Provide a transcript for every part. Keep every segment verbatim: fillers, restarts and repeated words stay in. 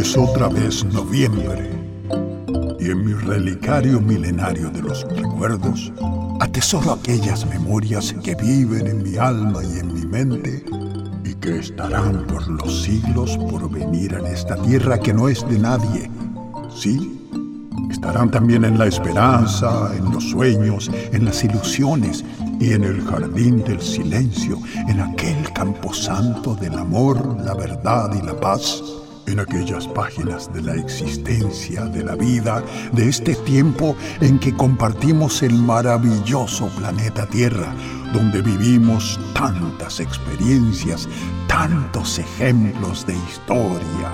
Es otra vez noviembre y en mi relicario milenario de los recuerdos atesoro aquellas memorias que viven en mi alma y en mi mente y que estarán por los siglos por venir en esta tierra que no es de nadie. Sí, estarán también en la esperanza, en los sueños, en las ilusiones y en el jardín del silencio, en aquel camposanto del amor, la verdad y la paz, en aquellas páginas de la existencia, de la vida, de este tiempo en que compartimos el maravilloso planeta Tierra, donde vivimos tantas experiencias, tantos ejemplos de historia.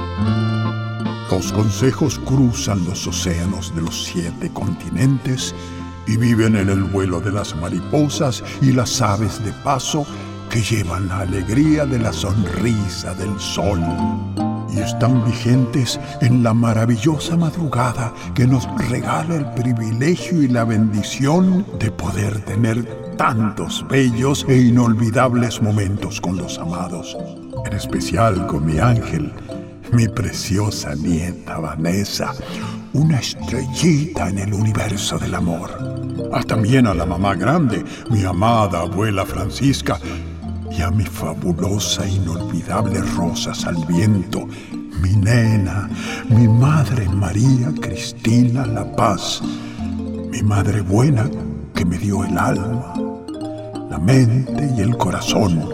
Los consejos cruzan los océanos de los siete continentes y viven en el vuelo de las mariposas y las aves de paso que llevan la alegría de la sonrisa del sol. Y están vigentes en la maravillosa madrugada que nos regala el privilegio y la bendición de poder tener tantos bellos e inolvidables momentos con los amados, en especial con mi ángel, mi preciosa nieta Vanessa, una estrellita en el universo del amor. Ah, también a la mamá grande, mi amada abuela Francisca, y a mi fabulosa e inolvidable Rosa Salviento, mi nena, mi madre María Cristina La Paz, mi madre buena que me dio el alma, la mente y el corazón.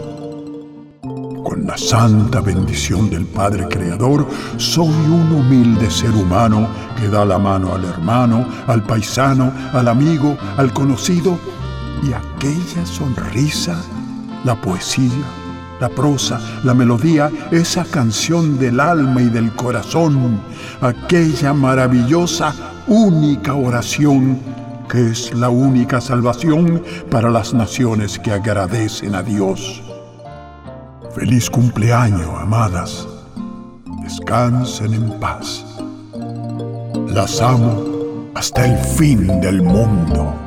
Con la santa bendición del Padre Creador, soy un humilde ser humano que da la mano al hermano, al paisano, al amigo, al conocido, y aquella sonrisa, la poesía, la prosa, la melodía, esa canción del alma y del corazón, aquella maravillosa, única oración que es la única salvación para las naciones que agradecen a Dios. Feliz cumpleaños, amadas. Descansen en paz. Las amo hasta el fin del mundo.